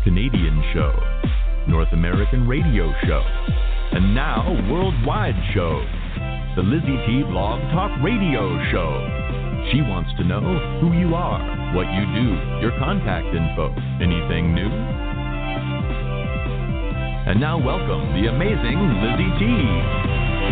Canadian show, North American radio show, and now worldwide show, the Lizzie T Blog Talk Radio Show. She wants to know who you are, what you do, your contact info, anything new. And now welcome the amazing Lizzie T.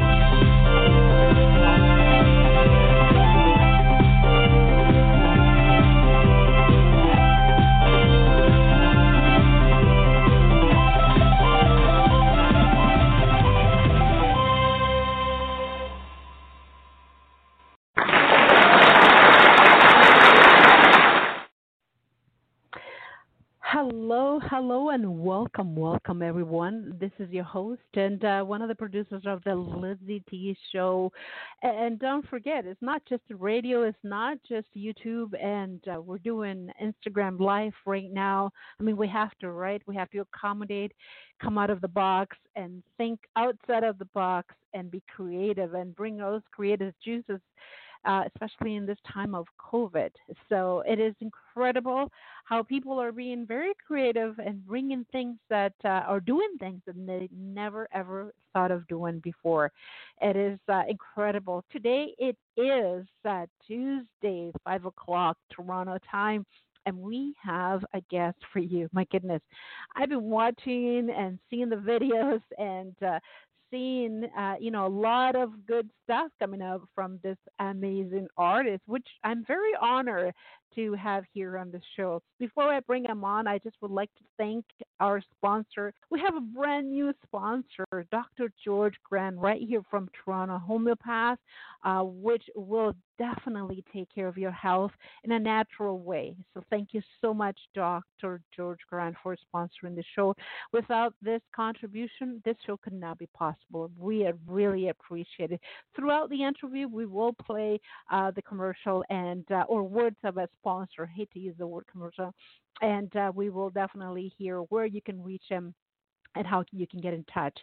Hello, and welcome, everyone. This is your host and one of the producers of the Lizzie T Show. And don't forget, it's not just radio, it's not just YouTube, and we're doing Instagram Live right now. I mean, we have to, right? We have to accommodate, come out of the box, and think outside of the box, and be creative, and bring those creative juices. Especially in this time of COVID. So it is incredible how people are being very creative and bringing things that are doing things that they never, ever thought of doing before. It is incredible. Today it is Tuesday, 5 o'clock Toronto time. And we have a guest for you. My goodness. I've been watching and seeing the videos and seeing, a lot of good stuff coming out from this amazing artist, which I'm very honored to have here on the show. Before I bring him on, I just would like to thank our sponsor. We have a brand new sponsor, Dr. George Grant, right here from Toronto, homeopath, which will definitely take care of your health in a natural way. So thank you so much, Dr. George Grant, for sponsoring the show. Without this contribution, this show could not be possible. We really appreciate it. Throughout the interview, we will play the commercial and or words of a sponsor. I hate to use the word commercial. And we will definitely hear where you can reach him and how you can get in touch.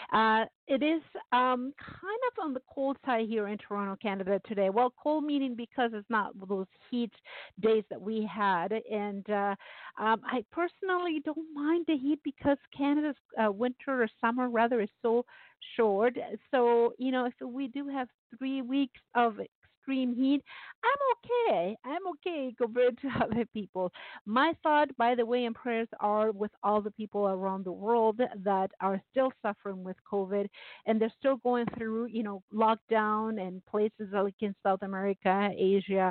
It is kind of on the cold side here in Toronto, Canada today. Well, cold meaning because it's not those heat days that we had. And I personally don't mind the heat because Canada's winter or summer rather is so short. So, if we do have 3 weeks of extreme heat, I'm okay compared to other people. My thought, by the way, and prayers are with all the people around the world that are still suffering with COVID, and they're still going through, lockdown in places like in South America, Asia.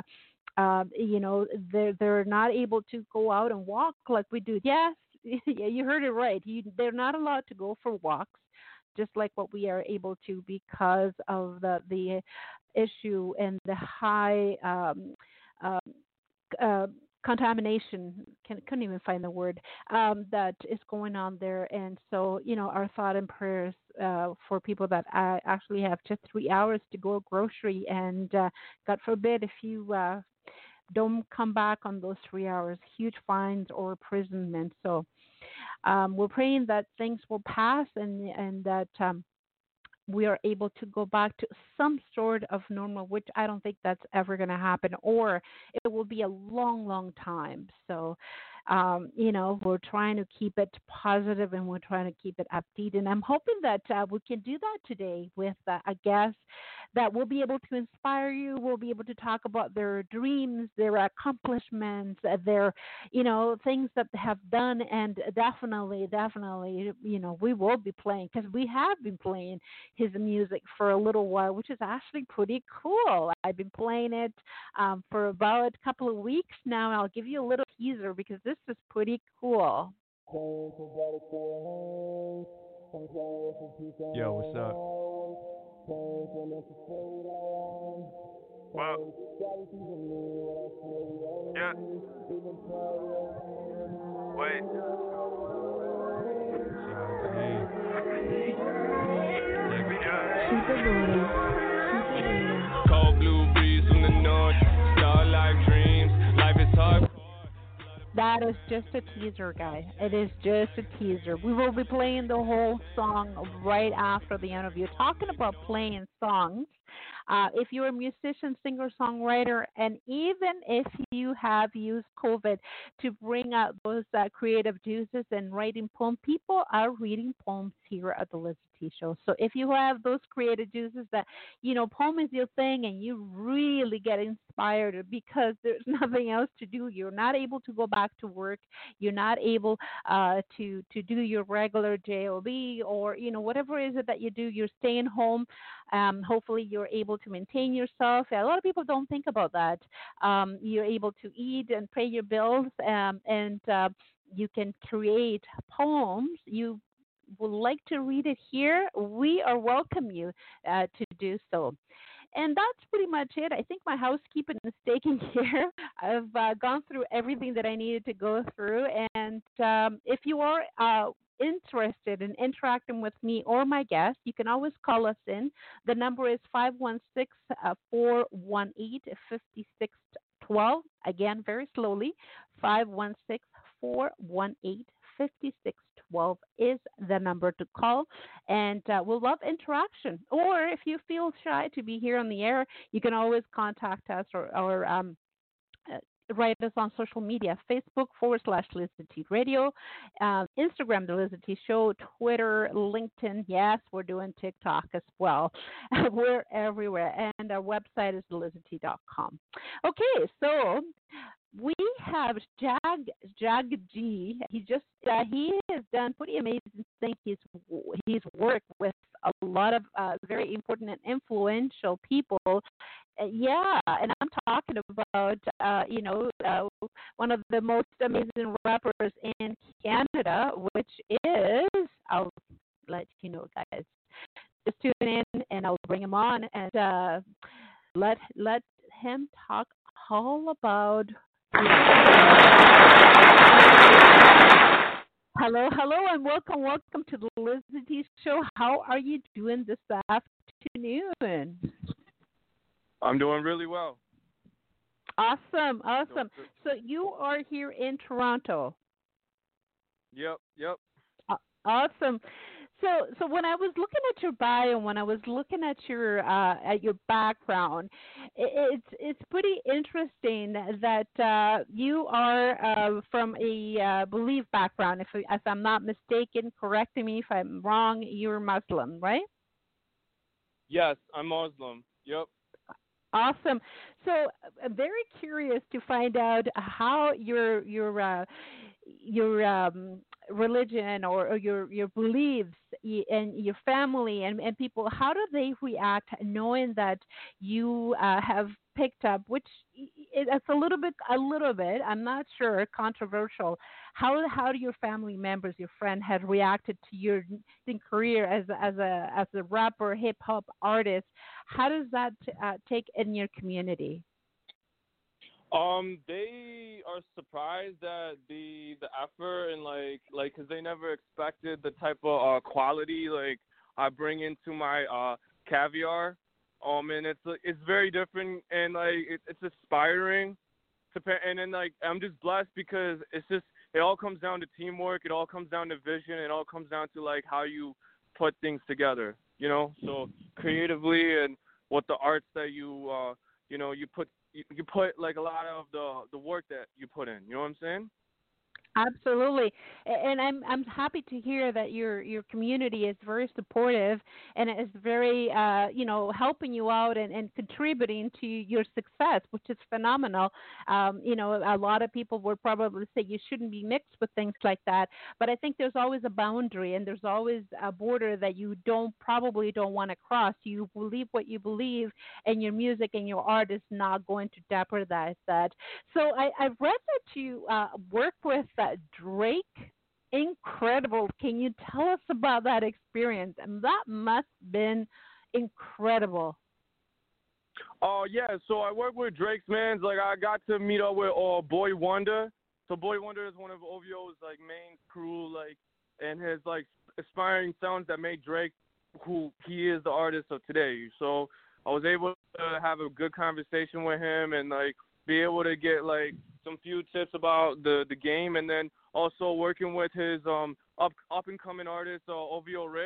They're not able to go out and walk like we do. Yes, yeah, you heard it right. They're not allowed to go for walks, just like what we are able to because of the issue and the high contamination. Couldn't even find the word that is going on there. And so, our thought and prayers for people that actually have just 3 hours to go grocery, and God forbid if you don't come back on those 3 hours, huge fines or imprisonment. So we're praying that things will pass and that we are able to go back to some sort of normal, which I don't think that's ever going to happen, or it will be a long, long time. So, we're trying to keep it positive and we're trying to keep it upbeat. And I'm hoping that we can do that today with a guest that will be able to inspire you. We'll be able to talk about their dreams, their accomplishments, their, things that they have done. And definitely, we will be playing, because we have been playing his music for a little while, which is actually pretty cool. I've been playing it for about a couple of weeks now. I'll give you a little teaser because this is pretty cool. Yo, what's up? Wow. Yeah. Wait. Cold blue breeze from the north. Starlight dreams. Life is hard. That is just a teaser, guys. It is just a teaser. We will be playing the whole song right after the interview. Talking about playing songs, If you're a musician, singer, songwriter, and even if you have used COVID to bring out those creative juices and writing poems, people are reading poems here at the Liz T Show. So if you have those creative juices that, poem is your thing and you really get inspired because there's nothing else to do, you're not able to go back to work, you're not able to do your regular job, or whatever it is that you do, you're staying home. Hopefully you're able to maintain yourself. A lot of people don't think about that. You're able to eat and pay your bills, and you can create poems. You would like to read it here, we are welcome you to do so. And that's pretty much it. I think my housekeeping is taken care. I've gone through everything that I needed to go through. And if you are interested in interacting with me or my guests, you can always call us in. The number is 516-418-5612. Again, very slowly, 516-418-5612 is the number to call, and we'll love interaction. Or if you feel shy to be here on the air, you can always contact us or write us on social media: Facebook /Liz T Radio, Instagram, The Liz T Show, Twitter, LinkedIn. Yes, we're doing TikTok as well. We're everywhere. And our website is thelizt.com. Okay, so we have Jag G. He has done pretty amazing things. He's worked with a lot of very important and influential people. And I'm talking about one of the most amazing rappers in Canada, which is, I'll let you know, guys. Just tune in, and I'll bring him on and let him talk all about. Hello, and welcome to the Liz T Show. How are you doing this afternoon? I'm doing really well. Awesome. So you are here in Toronto. Yep. Awesome. So when I was looking at your bio, when I was looking at your background, it's pretty interesting that you are from a belief background. If I'm not mistaken, correct me if I'm wrong. You're Muslim, right? Yes, I'm Muslim. Yep. Awesome. So I'm very curious to find out how your religion or your beliefs and your family and people, how do they react knowing that you have picked up, which it's a little bit, I'm not sure, controversial. How do your family members, your friend, have reacted to your career as a rapper, hip hop artist? How does that take in your community? They are surprised at the effort and like because they never expected the type of quality like I bring into my caviar. And it's very different and like it's inspiring. And then like I'm just blessed because it all comes down to teamwork. It all comes down to vision. It all comes down to like how you put things together. So creatively and what the arts that you put like a lot of the work that you put in. You know what I'm saying? Absolutely, and I'm happy to hear that your community is very supportive and is very helping you out and contributing to your success, which is phenomenal. A lot of people would probably say you shouldn't be mixed with things like that, but I think there's always a boundary and there's always a border that you probably don't want to cross. You believe what you believe, and your music and your art is not going to jeopardize that. So I've read that you work with Drake. Incredible. Can you tell us about that experience? And that must have been incredible. Oh, yeah. So I work with Drake's mans. Like, I got to meet up with Boy Wonder. So Boy Wonder is one of OVO's, like, main crew, like, and his, like, aspiring sounds that made Drake who he is, the artist of today. So I was able to have a good conversation with him and, like, be able to get, like, some few tips about the game, and then also working with his up-and-coming artist, OVO Rich.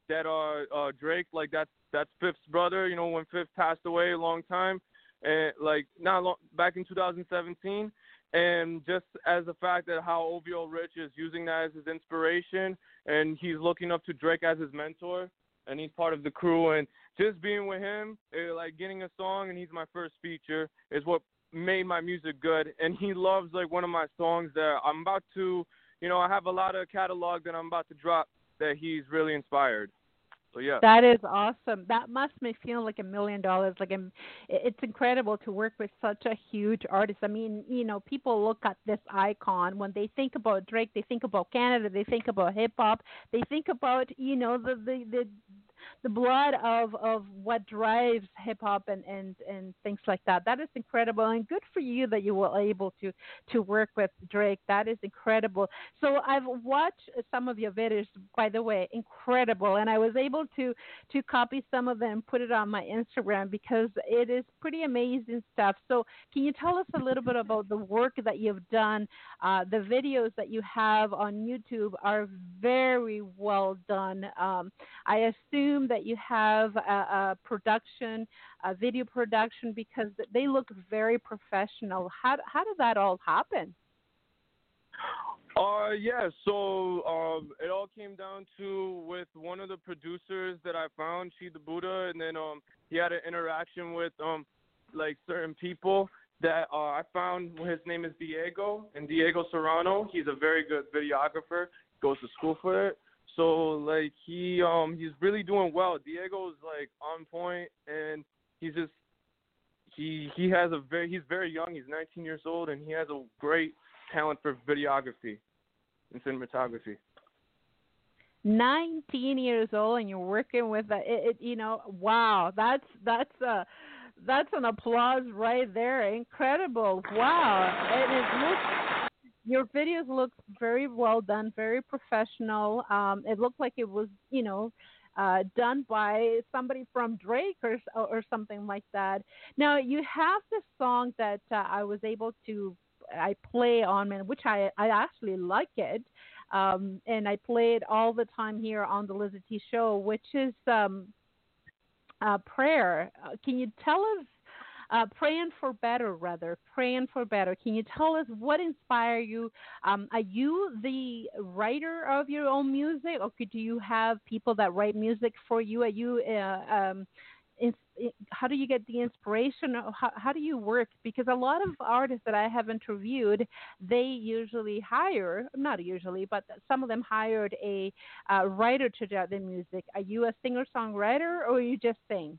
that Drake, like that's Fifth's brother. You know, when Fifth passed away a long time, and like not long back in 2017. And just as the fact that how OVO Rich is using that as his inspiration, and he's looking up to Drake as his mentor, and he's part of the crew, and just being with him, like getting a song, and he's my first feature, is what made my music good. And he loves like one of my songs that I'm about to, you know, I have a lot of catalog that I'm about to drop that he's really inspired. So yeah. That is awesome. That must make me feel like $1 million. Like it's incredible to work with such a huge artist. I mean, you know, people look at this icon when they think about Drake. They think about Canada. They think about hip hop. They think about, you know, the blood of what drives hip hop and things like that. That is incredible, and good for you that you were able to work with Drake. That is incredible. So I've watched some of your videos, by the way, incredible, and I was able to copy some of them, put it on my Instagram because it is pretty amazing stuff. So can you tell us a little bit about the work that you've done? The videos that you have on YouTube are very well done. I assume that you have a production, a video production, because they look very professional. How did that all happen? Yeah, so it all came down to with one of the producers that I found, She the Buddha, and then he had an interaction with like certain people that I found. His name is Diego, and Diego Serrano. He's a very good videographer, goes to school for it. So like he's really doing well. Diego's like on point, and he's just he's very young. He's 19 years old, and he has a great talent for videography and cinematography. 19 years old, and you're working with you know, wow, that's an applause right there. Incredible. Wow. And your videos look very well done, very professional. It looked like it was, you know, done by somebody from Drake or something like that. Now, you have this song that I was able to play on, which I actually like it. And I play it all the time here on the Lizzie T Show, which is Prayer. Can you tell us, Praying for Better, can you tell us what inspired you? Are you the writer of your own music, or do you have people that write music for you? Are you how do you get the inspiration? How do you work? Because a lot of artists that I have interviewed, they usually not usually, but some of them hired a writer to do their music. Are you a singer-songwriter, or you just sing?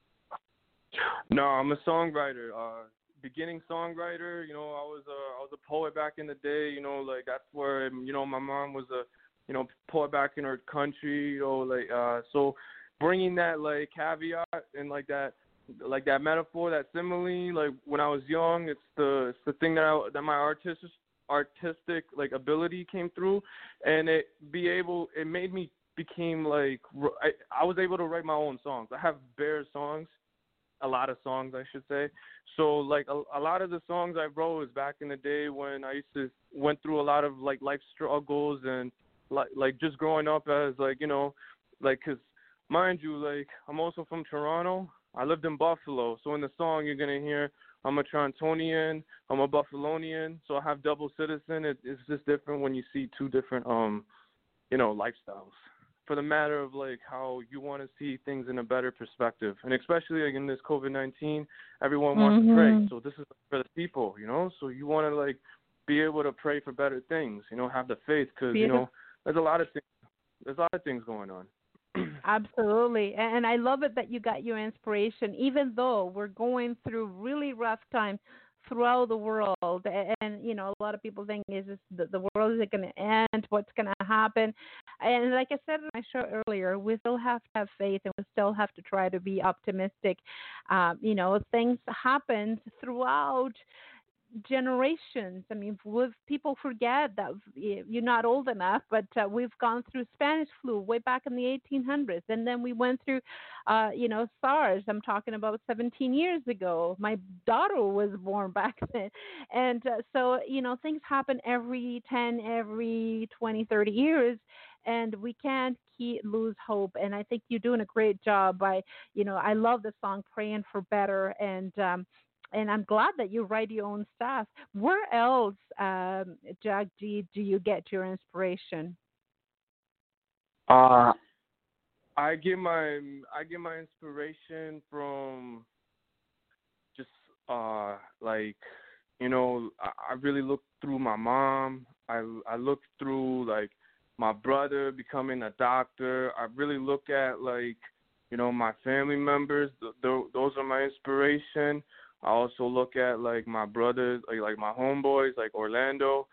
No, I'm a songwriter. Beginning songwriter. You know, I was a poet back in the day. You know, like that's where, you know, my mom was a, you know, poet back in her country. You know, like so bringing that like caveat and like that metaphor, that simile. Like when I was young, it's the thing that my artistic like ability came through, and it made me became like I was able to write my own songs. I have bare songs. A lot of songs, I should say. So, like, a lot of the songs I wrote was back in the day when I went through a lot of, like, life struggles and, like just growing up as, like, you know, like, because, mind you, like, I'm also from Toronto. I lived in Buffalo. So in the song, you're going to hear I'm a Torontonian, I'm a Buffalonian. So I have double citizen. It's just different when you see two different, you know, lifestyles. For the matter of like how you want to see things in a better perspective, and especially like in this COVID-19, everyone wants to pray. So this is for the people, you know. So you want to like be able to pray for better things, you know, have the faith, because you know there's a lot of things going on. Absolutely, and I love it that you got your inspiration, even though we're going through really rough time throughout the world, and you know, a lot of people think is the world is going to end, what's going to happen, and like I said in my show earlier, we still have to have faith, and we still have to try to be optimistic. You know, things happen throughout generations. I mean, people forget that you're not old enough, but we've gone through Spanish flu way back in the 1800s, and then we went through, you know, SARS. I'm talking about 17 years ago. My daughter was born back then, and so you know, things happen every 10, every 20, 30 years. and we can't lose hope. And I think you're doing a great job by, I love the song "Praying for Better," and I'm glad that you write your own stuff. Where else, Jagji, do you get your inspiration? Uh, I get my inspiration from just like I really look through my mom. I look through like my brother becoming a doctor. I really look at like my family members. Those are my inspiration. I also look at like my brothers, like my homeboys, like Orlando.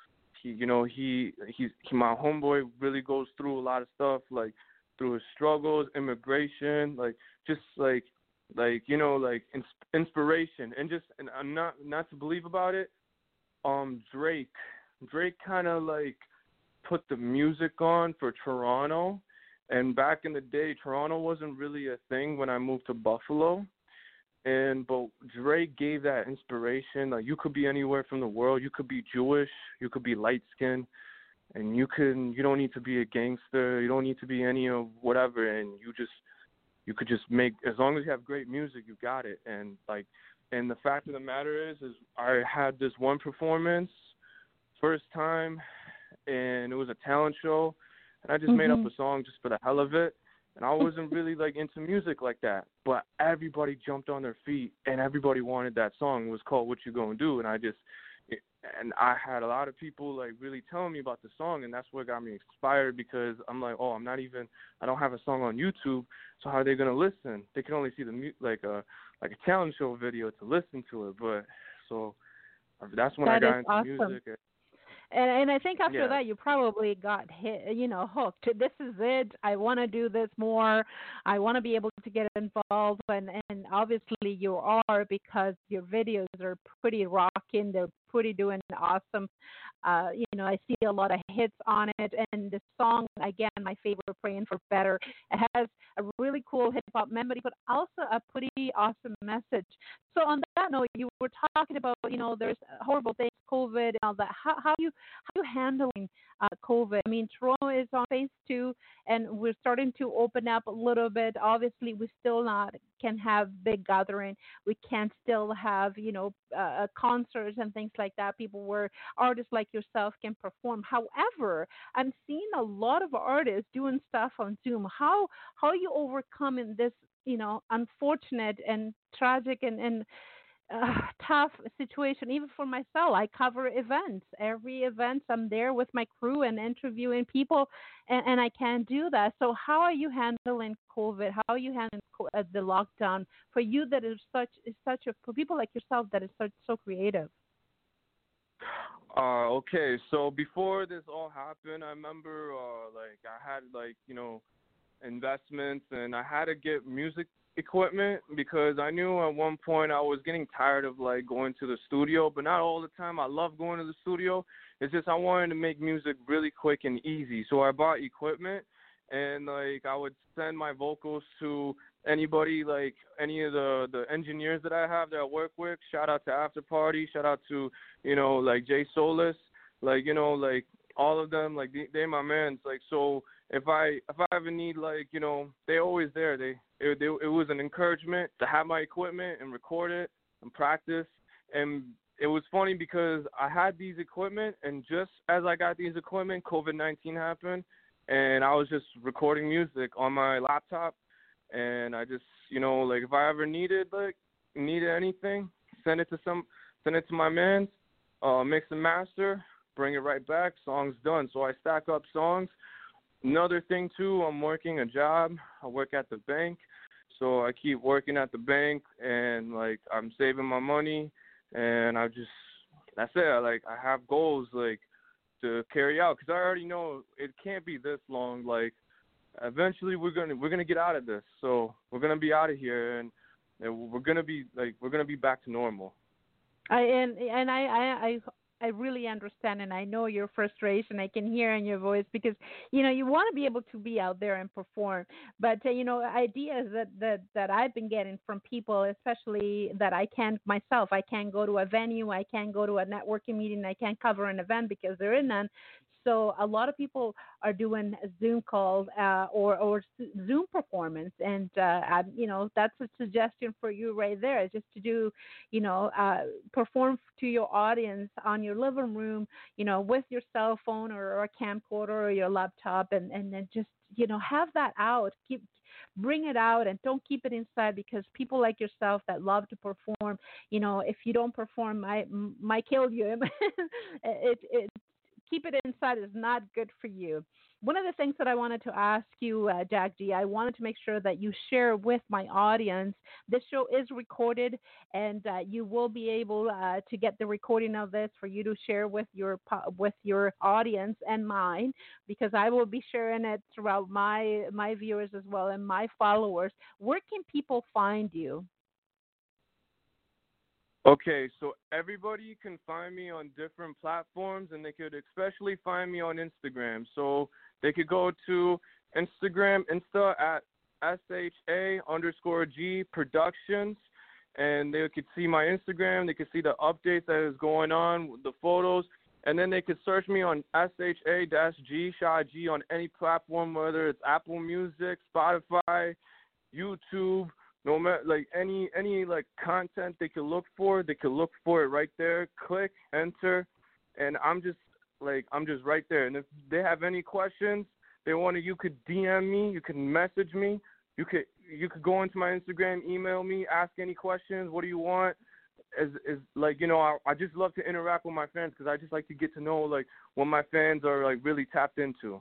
He's my homeboy really goes through a lot of stuff, like through his struggles, immigration, like just like inspiration, and I'm not to believe about it. Drake, kind of like put the music on for Toronto, and back in the day, Toronto wasn't really a thing when I moved to Buffalo. But Drake gave that inspiration. Like you could be anywhere from the world. You could be Jewish. You could be light skinned, and you don't need to be a gangster. You don't need to be any of whatever. And you could just make, as long as you have great music, you got it. And the fact of the matter is I had this one performance, first time, and it was a talent show, and I just made up a song just for the hell of it. And I wasn't really like into music like that, but everybody jumped on their feet and everybody wanted that song. It was called "What You Gonna Do," and I had a lot of people like really telling me about the song, and that's what got me inspired, because I'm like, oh, I don't have a song on YouTube, so how are they gonna listen? They can only see like a talent show video to listen to it. But so that's when I got into awesome. music. And I think after Yeah. that, you probably got hooked. This is it. I want to do this more. I want to be able to get involved. And obviously you are, because your videos are pretty rocking. They're pretty doing awesome. I see a lot of hits on it. And the song, again, my favorite, "Praying for Better," it has a really cool hip-hop melody, but also a pretty awesome message. So on that note, you were talking about, there's horrible things, COVID and all that. How you handling COVID? I mean, Toronto is on phase 2, and we're starting to open up a little bit. Obviously, we still not can have big gathering. We can still have, concerts and things like that. People where artists like yourself can perform. However, I'm seeing a lot of artists doing stuff on Zoom. How are you overcoming this, unfortunate and tragic and tough situation? Even for myself, I cover events. Every event, I'm there with my crew and interviewing people, and I can't do that. So how are you handling COVID? How are you handling the lockdown for you? That is such a, for people like yourself that is so creative. Okay, so before this all happened, I remember like I had like investments, and I had to get music equipment, because I knew at one point I was getting tired of like going to the studio, but not all the time. I love going to the studio. It's just I wanted to make music really quick and easy, so I bought equipment, and like I would send my vocals to anybody, like any of the engineers that I have that I work with. Shout out to After Party, shout out to like Jay Solis, like like all of them, like they my mans. Like, so if I ever need, like they always there. It was an encouragement to have my equipment and record it and practice. And it was funny because I had these equipment, and just as I got these equipment, COVID-19 happened, and I was just recording music on my laptop. And I just, like if I ever needed anything, send it to my man, mix and master, bring it right back, song's done. So I stack up songs. Another thing too, I'm working a job. I work at the bank, so I keep working at the bank, and like I'm saving my money, and that's it. Like I have goals like to carry out, because I already know it can't be this long. Like eventually we're gonna get out of this, so we're gonna be out of here, and we're gonna be back to normal. I really understand, and I know your frustration. I can hear in your voice, because you want to be able to be out there and perform. But ideas that I've been getting from people, especially that I can't go to a venue, I can't go to a networking meeting, I can't cover an event because there is none. So a lot of people are doing Zoom calls or Zoom performance, and that's a suggestion for you right there, just to do, perform to your audience on your living room, with your cell phone or a camcorder or your laptop, and then just have that out. Bring it out and don't keep it inside, because people like yourself that love to perform, if you don't perform, might kill you. it keep it inside is not good for you. One of the things that I wanted to ask you, Jack G, I wanted to make sure that you share with my audience. This show is recorded, and you will be able to get the recording of this for you to share with your audience and mine, because I will be sharing it throughout my viewers as well and my followers. Where can people find you? Okay, so everybody can find me on different platforms, and they could especially find me on Instagram. So they could go to Insta at SHA_G Productions, and they could see my Instagram. They could see the updates that is going on, the photos, and then they could search me on SHA-G, Sha G, on any platform, whether it's Apple Music, Spotify, YouTube. No matter any content they could look for it right there. Click, enter, and I'm just right there. And if they have any questions, you could DM me, you can message me, you could go into my Instagram, email me, ask any questions. What do you want? I just love to interact with my fans, because I just like to get to know what my fans are really tapped into.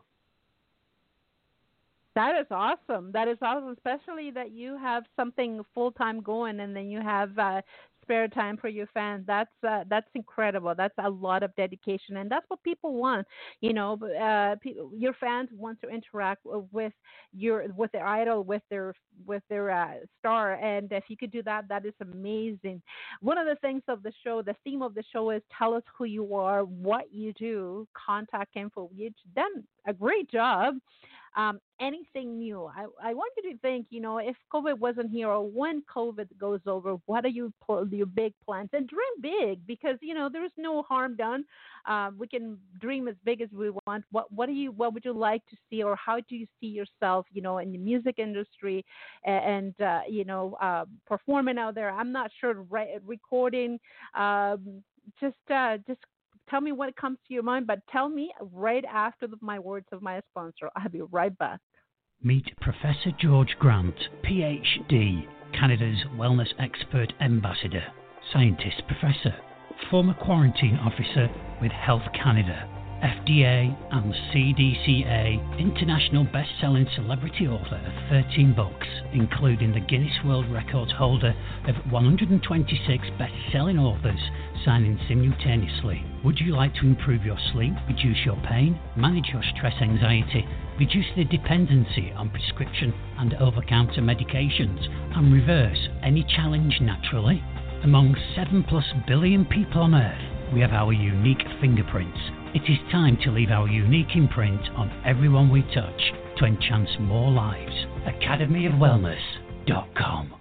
That is awesome. That is awesome, especially that you have something full-time going, and then you have spare time for your fans. That's incredible. That's a lot of dedication, and that's what people want. Your fans want to interact with their idol, with their star, and if you could do that, that is amazing. One of the things of the show, the theme of the show is tell us who you are, what you do, contact info. You've done a great job. Anything new? I want you to think, if COVID wasn't here, or when COVID goes over, what are your big plans? And dream big, because there is no harm done. We can dream as big as we want. What would you like to see, or how do you see yourself, in the music industry, and performing out there? I'm not sure. Recording, just tell me what comes to your mind, but tell me right after my words of my sponsor. I'll be right back. Meet Professor George Grant, PhD, Canada's Wellness Expert Ambassador, Scientist Professor, former Quarantine Officer with Health Canada, FDA and CDCA, international best-selling celebrity author of 13 books, including the Guinness World Records holder of 126 best-selling authors signing simultaneously. Would you like to improve your sleep, reduce your pain, manage your stress anxiety, reduce the dependency on prescription and over-counter medications, and reverse any challenge naturally? Among 7+ billion people on Earth, we have our unique fingerprints. It is time to leave our unique imprint on everyone we touch to enchant more lives. academyofwellness.com.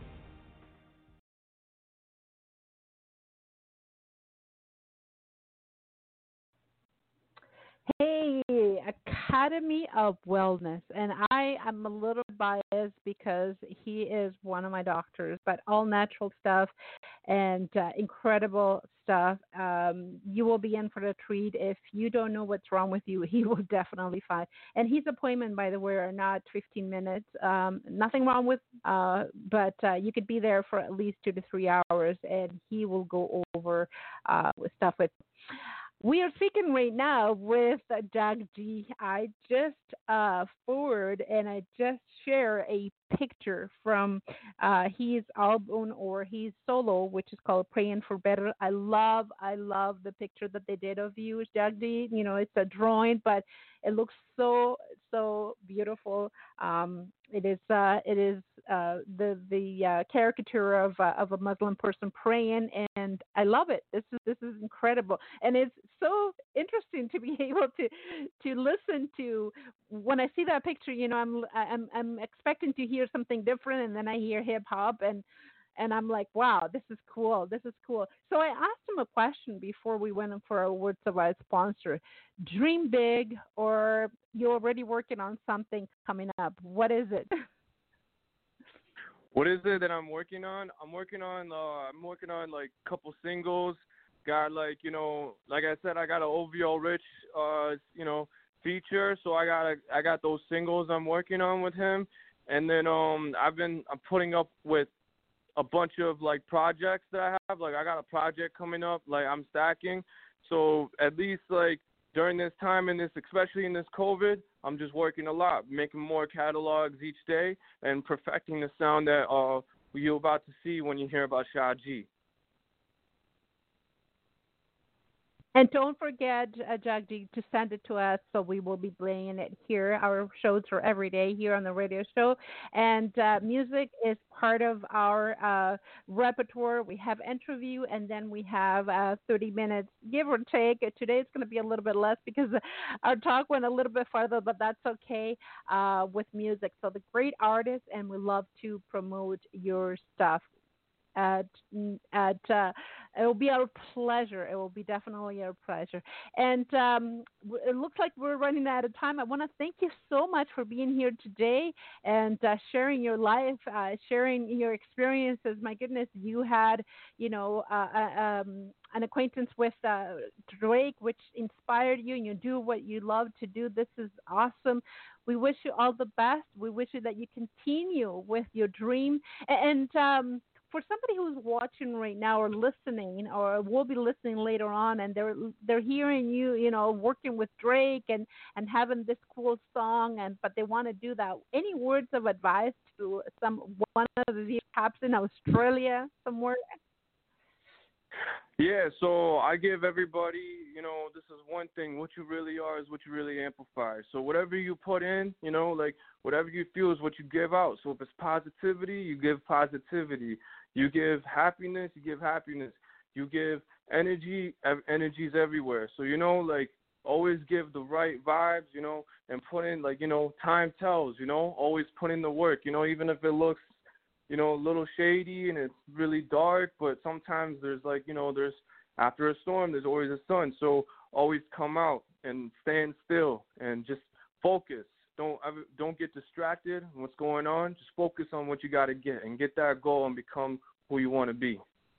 Hey, Academy of Wellness, and I am a little biased because he is one of my doctors, but all natural stuff and incredible stuff. You will be in for the treat. If you don't know what's wrong with you, he will definitely find. And his appointment, by the way, are not 15 minutes. Nothing wrong with, but you could be there for at least 2 to 3 hours, and he will go over with stuff with. We are speaking right now with Jack G. I just forward and I just share a picture from his album or his solo, which is called Praying for Better. I love the picture that they did of you, Jack G. It's a drawing, but it looks so beautiful. It is the caricature of a Muslim person praying, and I love it. This is incredible, and it's so interesting to be able to listen to. When I see that picture, I'm expecting to hear something different, and then I hear hip hop, and And I'm like, wow, this is cool. This is cool. So I asked him a question before we went in for our words of our sponsor. Dream big, or you're already working on something coming up. What is it? What is it that I'm working on? I'm working on like a couple singles. Got like, like I said, I got an OVO Rich feature. So I got those singles I'm working on with him. And then I'm putting up with a bunch of like projects that I have. Like I got a project coming up, like I'm stacking. So at least like during this time especially in this COVID, I'm just working a lot, making more catalogs each day and perfecting the sound that you're about to see when you hear about Sha G. And don't forget, Jagdi, to send it to us, so we will be playing it here. Our shows are every day here on the radio show. And music is part of our repertoire. We have interview, and then we have 30 minutes, give or take. Today it's going to be a little bit less because our talk went a little bit farther, but that's okay with music. So the great artists, and we love to promote your stuff. It will be our pleasure. It will be definitely our pleasure. And it looks like we're running out of time. I want to thank you so much for being here today and sharing your life, sharing your experiences. My goodness, you had, an acquaintance with Drake, which inspired you, and you do what you love to do. This is awesome. We wish you all the best. We wish you that you continue with your dream. And for somebody who's watching right now or listening or will be listening later on, and they're hearing you, working with Drake and having this cool song, but they want to do that, any words of advice to one of these perhaps in Australia somewhere? Yeah, so I give everybody, this is one thing. What you really are is what you really amplify. So whatever you put in, like whatever you feel is what you give out. So if it's positivity, you give positivity. You give happiness, you give happiness. You give energy, energy's everywhere. So, like always give the right vibes, and put in like, time tells, always put in the work, even if it looks, a little shady and it's really dark, but sometimes there's like, there's after a storm, there's always a sun. So always come out and stand still and just focus. Don't get distracted on what's going on. Just focus on what you got to get and get that goal and become who you want to be.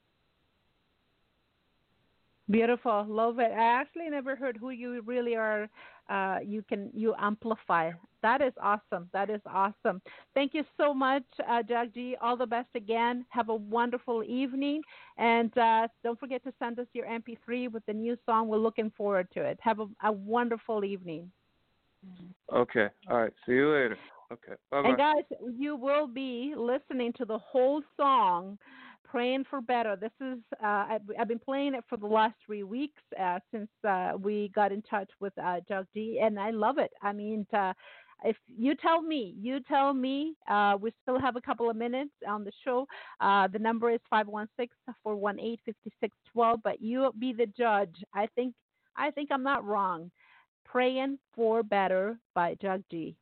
Beautiful. Love it. I actually never heard who you really are. You amplify. That is awesome. That is awesome. Thank you so much, Jagdi. All the best again. Have a wonderful evening. And don't forget to send us your MP3 with the new song. We're looking forward to it. Have a wonderful evening. Okay. All right. See you later. Okay. Bye-bye. And guys, you will be listening to the whole song, Praying for Better. This is I've been playing it for the last 3 weeks since we got in touch with Jagdi, and I love it. I mean, if you tell me, we still have a couple of minutes on the show. The number is 516-418-5612, but you be the judge. I think I'm not wrong. Praying for Better by Jagdi.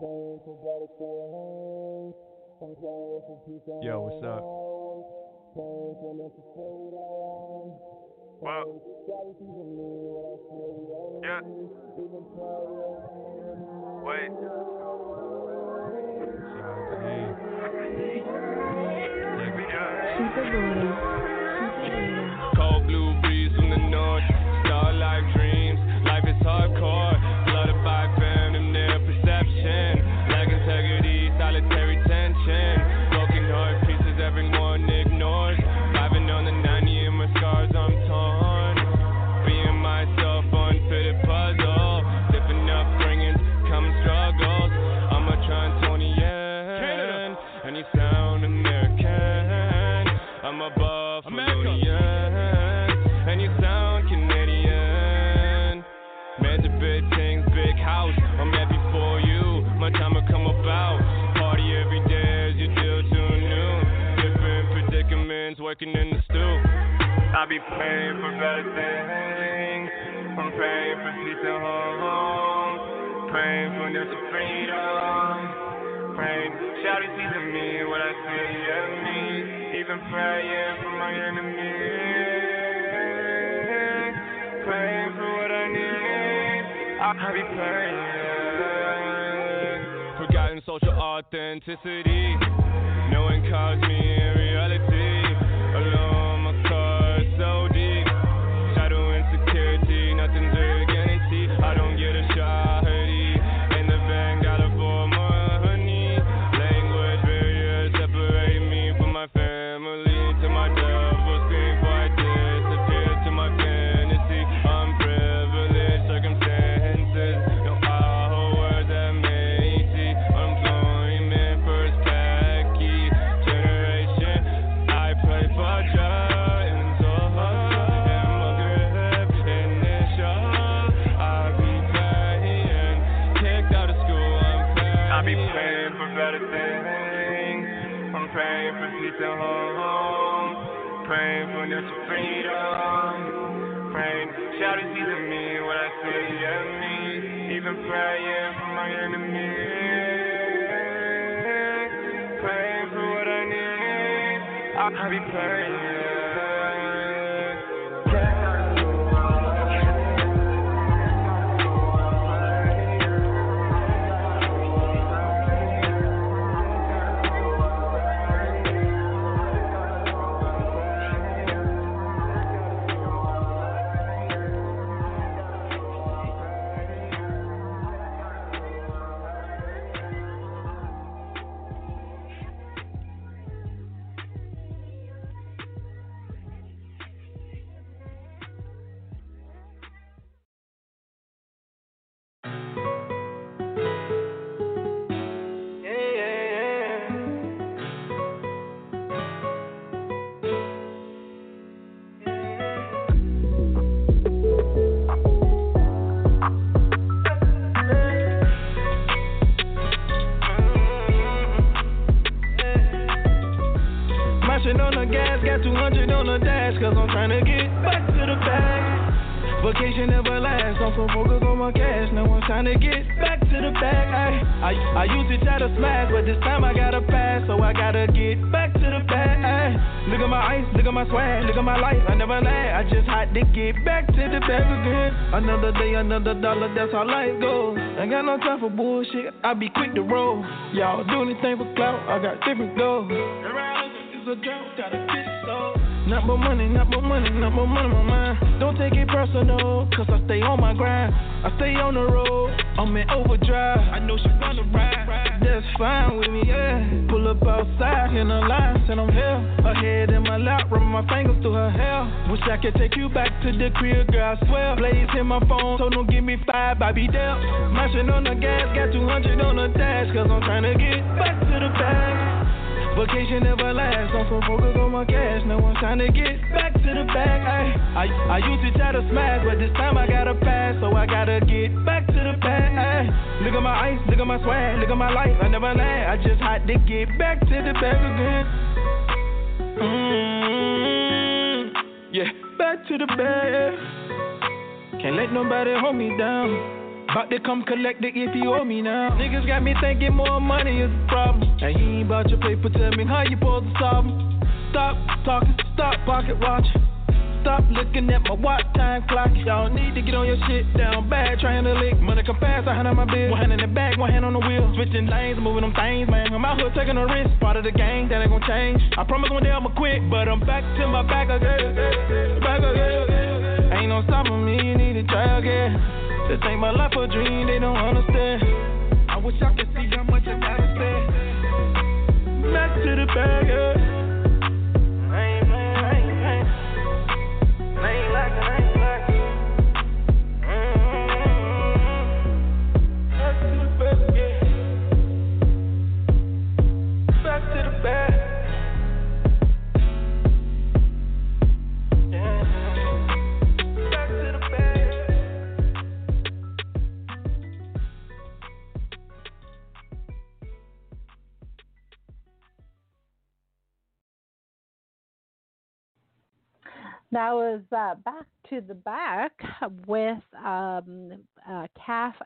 Yo, what's up? Wow. Yeah. Wait. Cold blue breeze from the north. Starlight dreams. Life is hardcore. Flooded by phantom near perception. Lack integrity, solitary tension. Broken heart pieces everyone ignores. Driving on the 90 and my scars I'm torn. Being myself, unfitted puzzle. Different upbringings, come struggles. I'm a Trantonian. And you sound American. I'm a Buffaloian. And you sound Canadian. Man to big things, big house. I'm happy for you. My time will come about. Party every day as you do too new. Different predicaments, working in the stew. I be praying for better things. I'm praying for peace at home. Praying for this freedom. Praying, shouting sees in me what I see in me. Even even praying for my enemies, praying for what I need. I be praying. Forgotten social authenticity. No one calls me in reality. Alone, my car is so deep. Shadow insecurity, nothing's a guarantee. I don't get a shot. In the van, gotta pour more honey. Language barriers separate me from my family. To my devil scream before I disappear to my fantasy. Unprivileged circumstances. No hours at Macy. Unemployment, first khaki generation. I pray for joy and soul and my grip initial. I be praying, kicked out of school. I be praying for better things. I'm praying for peace at home. Praying for natural freedom. Praying, shout it season me what I say at me. Even praying for my enemies. Praying for what I need. I be praying. Mashing on the gas, got 200 on the dash, cause I'm trying to get back to the bag. Vacation never lasts, I'm so focused on my cash, now I'm trying to get back to the bag. I used to try to smash, but this time I gotta pass, so I gotta get back to the bag. Look at my ice, look at my swag, look at my life, I never lag, I just had to get back to the bag again. Another day, another dollar, that's how life goes. Ain't got no time for bullshit, I be quick to roll. Y'all do anything for clout, I got different goals. A drought, gotta get so. Not more money, not more money, not more money on my mind. Don't take it personal, cause I stay on my grind. I stay on the road, I'm in overdrive. I know she wanna ride, that's fine with me, yeah. Pull up outside in the line, and I'm here. Her head in my lap, rubbing my fingers through her hair. Wish I could take you back to the crib, girl, I swear. Blaze hit my phone, so don't give me 5, I be there. Mashing on the gas, got 200 on the dash, cause I'm trying to get back to the bag. Vacation never lasts, I'm so focused on my cash, now I'm trying to get back to the bag. I used to try to smash, but this time I gotta pass, so I gotta get back to the bag. Look at my ice, look at my swag, look at my life, I never lag, I just had to get back to the bag again. Yeah, back to the bag. Can't let nobody hold me down. About to come collect it if you owe me now. Niggas got me thinking more money is the problem. And you ain't about your paper, tell me how you supposed to solve them. Stop talking, stop pocket watching. Stop looking at my watch time clock. Y'all need to get on your shit down bad, trying to lick. Money come fast, I hand on my bill. One hand in the bag, one hand on the wheel. Switching lanes, moving them things, man. I'm out here taking a risk. Part of the game, that ain't gonna change. I promise one day I'ma quit, but I'm back to my back again. Back again. Ain't no stopping me, you need to try again. This ain't my life a dream, they don't understand. I wish I could see how much I gotta stand. Back to the bag, yeah. I ain't playing, I ain't playing. I ain't lacking, I ain't lacking. Back to the bag, yeah. Back to the bag. That was Back to the Back with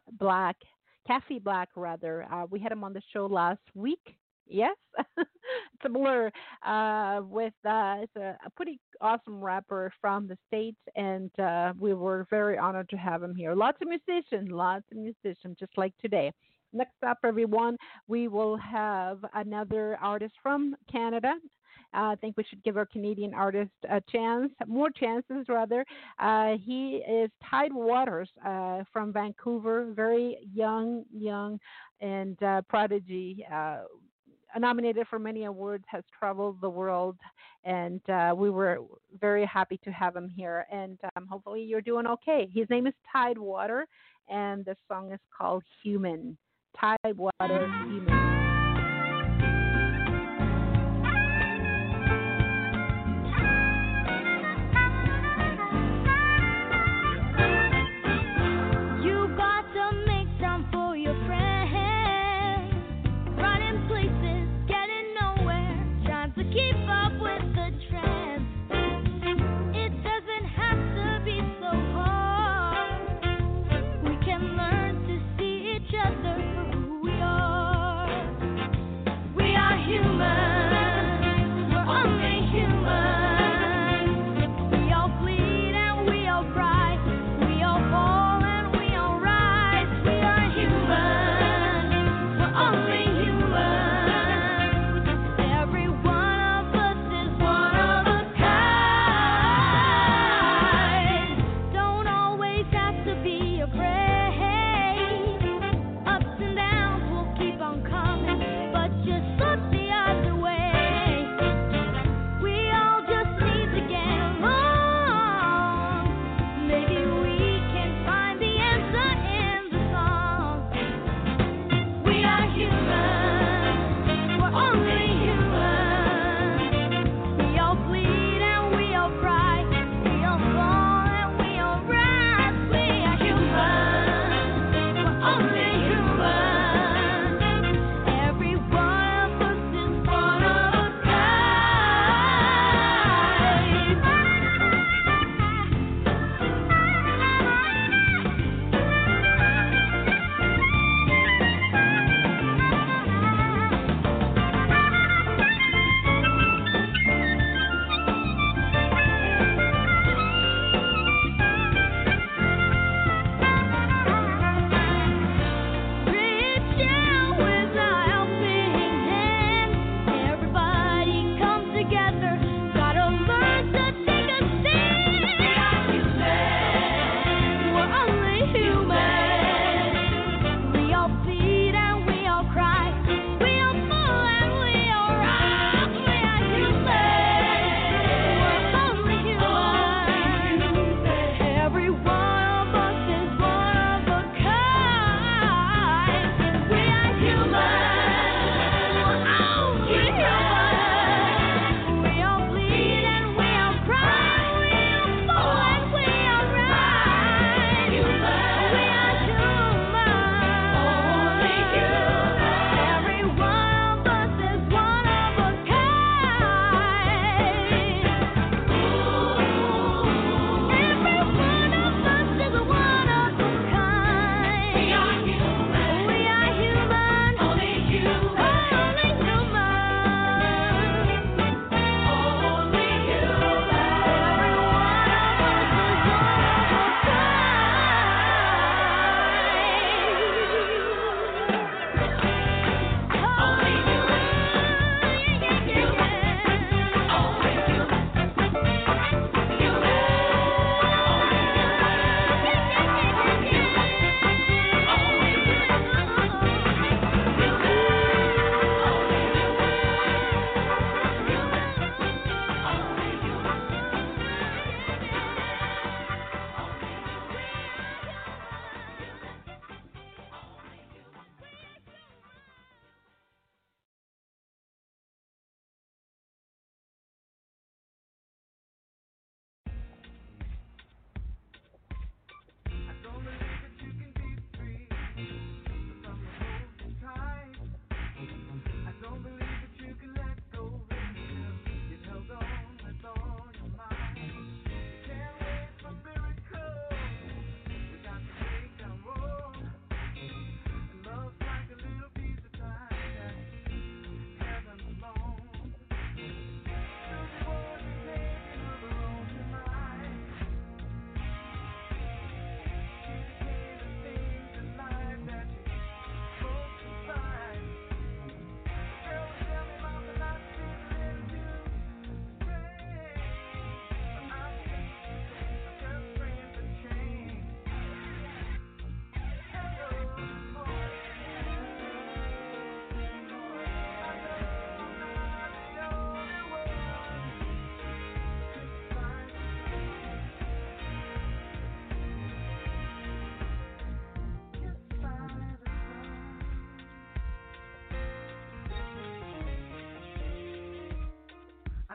Cafe Black rather. We had him on the show last week. Yes, similar with it's a pretty awesome rapper from the States, and we were very honored to have him here. Lots of musicians, just like today. Next up, everyone, we will have another artist from Canada. I think we should give our Canadian artist a chance, more chances rather. He is Tide Waters from Vancouver, very young, and prodigy. Nominated for many awards, has traveled the world, and we were very happy to have him here. And hopefully you're doing okay. His name is Tidewater, and the song is called Human. Tidewater, Human. Learn to see each other for who we are.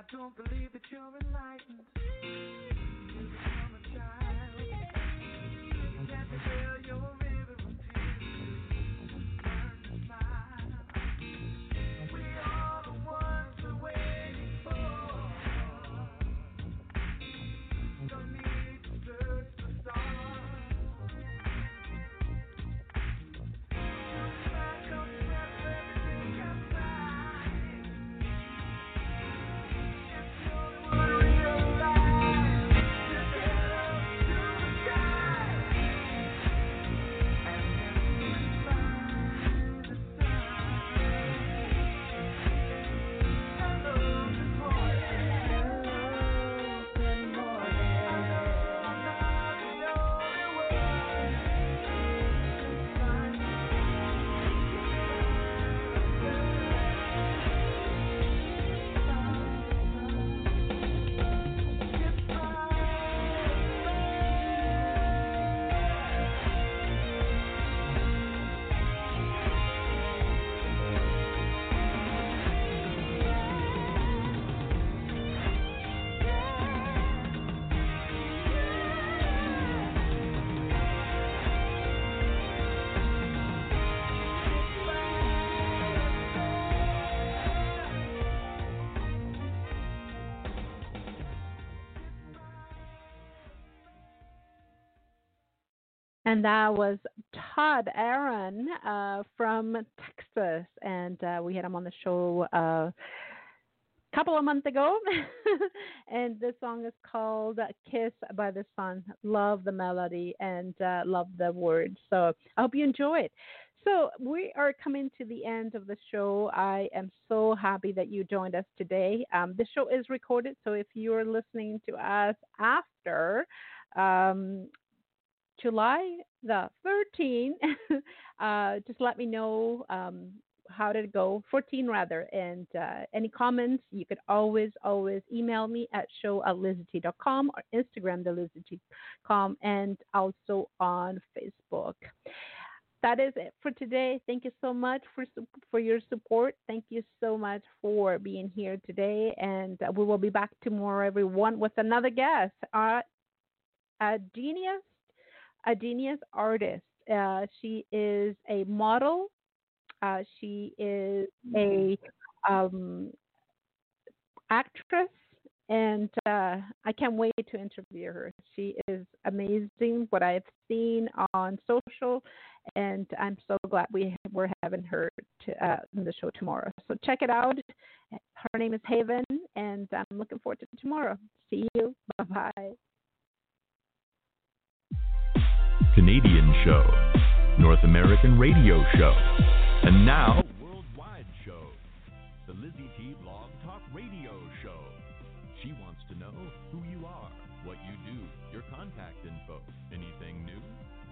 don't believe that you're enlightened. You become a child. You can't fulfill your river of tears. Learn to smile. We are the ones we're waiting for. Don't need to search for stars. And that was Todd Aaron from Texas. And we had him on the show a couple of months ago. And this song is called Kiss by the Sun. Love the melody and love the words. So I hope you enjoy it. So we are coming to the end of the show. I am so happy that you joined us today. The show is recorded, so if you're listening to us after July the 13th, just let me know how did it go, 14 rather, and any comments, you could always email me at show@lizzt.com or Instagram, thelizzt.com, and also on Facebook. That is it for today. Thank you so much for your support. Thank you so much for being here today, and we will be back tomorrow, everyone, with another guest, Adenia's artist. She is a model. She is a actress, and I can't wait to interview her. She is amazing, what I've seen on social, and I'm so glad we're having her in the show tomorrow. So check it out. Her name is Haven, and I'm looking forward to tomorrow. See you. Bye-bye. Canadian show, North American radio show, and now worldwide show, the Lizzie T Blog Talk Radio Show. She wants to know who you are, what you do, your contact info, anything new.